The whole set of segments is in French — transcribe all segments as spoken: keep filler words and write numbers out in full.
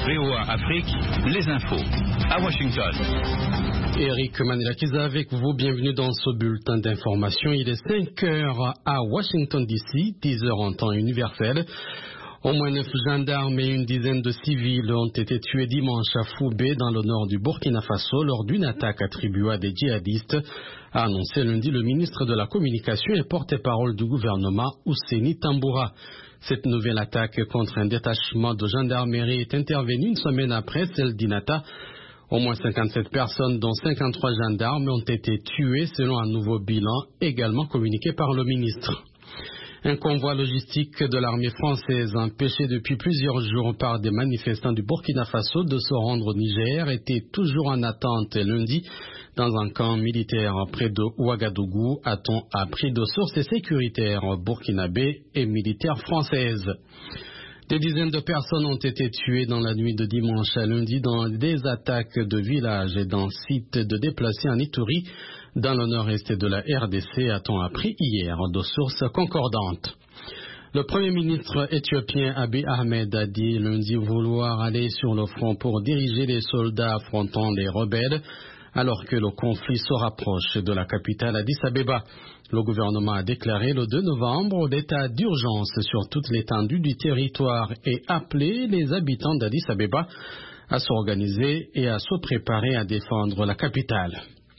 V O A Afrique, les infos. À Washington. Eric Manelakiza avec vous. Bienvenue dans ce bulletin d'information. Il est cinq heures à Washington D C, dix heures en temps universel. Au moins neuf gendarmes et une dizaine de civils ont été tués dimanche à Foubé, dans le nord du Burkina Faso, lors d'une attaque attribuée à des djihadistes, a annoncé lundi le ministre de la Communication et porte-parole du gouvernement, Ousseini Tamboura. Cette nouvelle attaque contre un détachement de gendarmerie est intervenue une semaine après celle d'Inata. Au moins cinquante-sept personnes, dont cinquante-trois gendarmes, ont été tuées selon un nouveau bilan également communiqué par le ministre. Un convoi logistique de l'armée française, empêché depuis plusieurs jours par des manifestants du Burkina Faso de se rendre au Niger, était toujours en attente lundi dans un camp militaire près de Ouagadougou, a-t-on appris de sources sécuritaires burkinabées et militaires françaises. Des dizaines de personnes ont été tuées dans la nuit de dimanche à lundi dans des attaques de villages et dans sites de déplacés en Ituri, dans le nord-est de la R D C, a-t-on appris hier de sources concordantes. Le Premier ministre éthiopien Abiy Ahmed a dit lundi vouloir aller sur le front pour diriger les soldats affrontant les rebelles, alors que le conflit se rapproche de la capitale Addis Abeba. Le gouvernement a déclaré le deux novembre l'état d'urgence sur toute l'étendue du territoire et appelé les habitants d'Addis Abeba à s'organiser et à se préparer à défendre la capitale.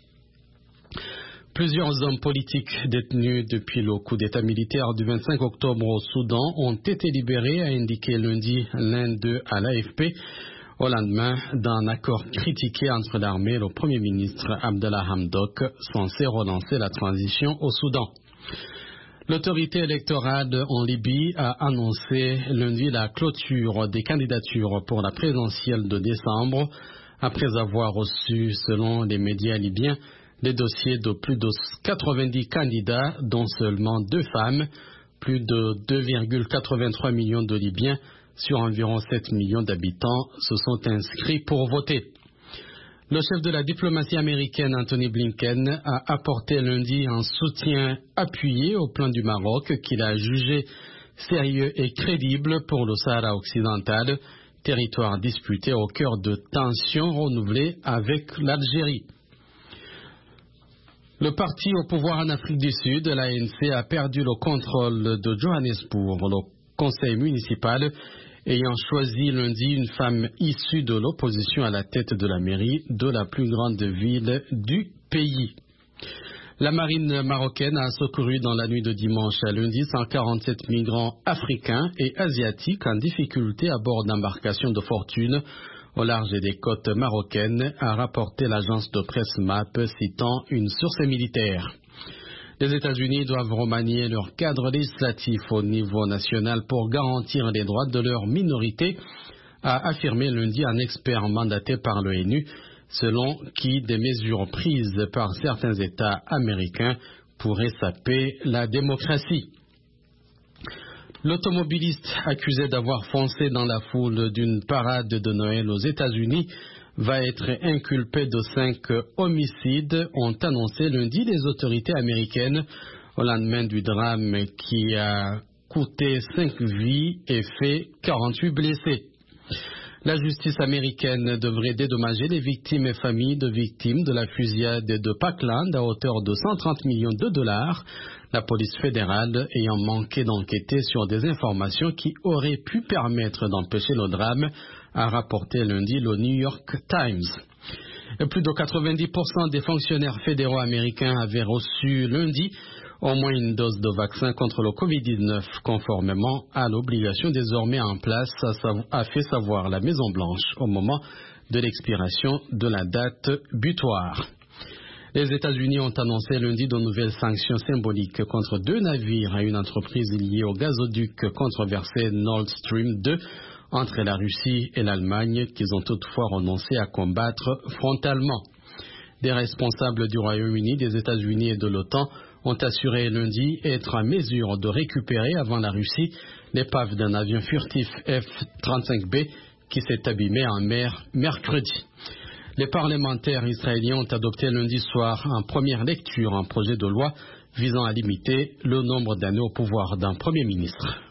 Plusieurs hommes politiques détenus depuis le coup d'état militaire du vingt-cinq octobre au Soudan ont été libérés, a indiqué lundi l'un d'eux à l'A F P, au lendemain d'un accord critiqué entre l'armée et le Premier ministre Abdallah Hamdok, censé relancer la transition au Soudan. L'autorité électorale en Libye a annoncé lundi la clôture des candidatures pour la présidentielle de décembre, après avoir reçu, selon les médias libyens, les dossiers de plus de quatre-vingt-dix candidats, dont seulement deux femmes. Plus de deux virgule quatre-vingt-trois millions de Libyens sur environ sept millions d'habitants se sont inscrits pour voter. Le chef de la diplomatie américaine, Anthony Blinken, a apporté lundi un soutien appuyé au plan du Maroc qu'il a jugé sérieux et crédible pour le Sahara occidental, territoire disputé au cœur de tensions renouvelées avec l'Algérie. Le parti au pouvoir en Afrique du Sud, l'A N C, a perdu le contrôle de Johannesburg, le conseil municipal ayant choisi lundi une femme issue de l'opposition à la tête de la mairie de la plus grande ville du pays. La marine marocaine a secouru dans la nuit de dimanche à lundi cent quarante-sept migrants africains et asiatiques en difficulté à bord d'embarcations de fortune au large des côtes marocaines, a rapporté l'agence de presse M A P citant une source militaire. Les États-Unis doivent remanier leur cadre législatif au niveau national pour garantir les droits de leur minorité, a affirmé lundi un expert mandaté par l'ONU, selon qui des mesures prises par certains États américains pourraient saper la démocratie. L'automobiliste accusé d'avoir foncé dans la foule d'une parade de Noël aux États-Unis va être inculpé de cinq homicides, ont annoncé lundi les autorités américaines au lendemain du drame qui a coûté cinq vies et fait quarante-huit blessés. La justice américaine devrait dédommager les victimes et familles de victimes de la fusillade de Parkland à hauteur de cent trente millions de dollars, la police fédérale ayant manqué d'enquêter sur des informations qui auraient pu permettre d'empêcher le drame, a rapporté lundi le New York Times. Et plus de quatre-vingt-dix pour cent des fonctionnaires fédéraux américains avaient reçu lundi au moins une dose de vaccin contre le covid dix-neuf, conformément à l'obligation désormais en place, a fait savoir la Maison-Blanche au moment de l'expiration de la date butoir. Les États-Unis ont annoncé lundi de nouvelles sanctions symboliques contre deux navires et une entreprise liée au gazoduc controversé Nord Stream deux entre la Russie et l'Allemagne, qu'ils ont toutefois renoncé à combattre frontalement. Des responsables du Royaume-Uni, des États-Unis et de l'OTAN ont assuré lundi être en mesure de récupérer avant la Russie l'épave d'un avion furtif F trente-cinq B qui s'est abîmé en mer mercredi. Les parlementaires israéliens ont adopté lundi soir en première lecture un projet de loi visant à limiter le nombre d'années au pouvoir d'un Premier ministre.